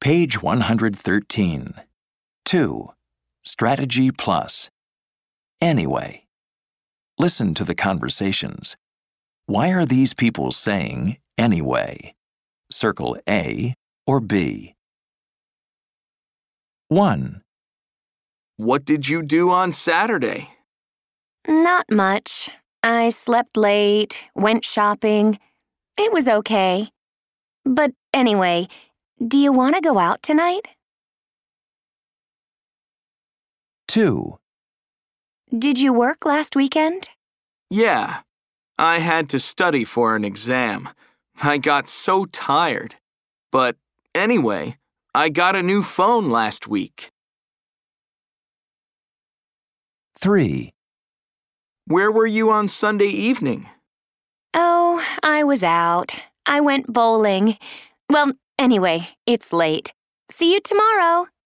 Page 113. 2. Strategy Plus. Anyway. Listen to the conversations. Why are these people saying anyway? Circle A or B. 1. What did you do on Saturday? Not much. I slept late, went shopping. It was okay. But anyway, do you want to go out tonight? 2. Did you work last weekend? Yeah, I had to study for an exam. I got so tired. But anyway, I got a new phone last week. 3. Where were you on Sunday evening? Oh, I was out. I went bowling. Well, anyway, it's late. See you tomorrow.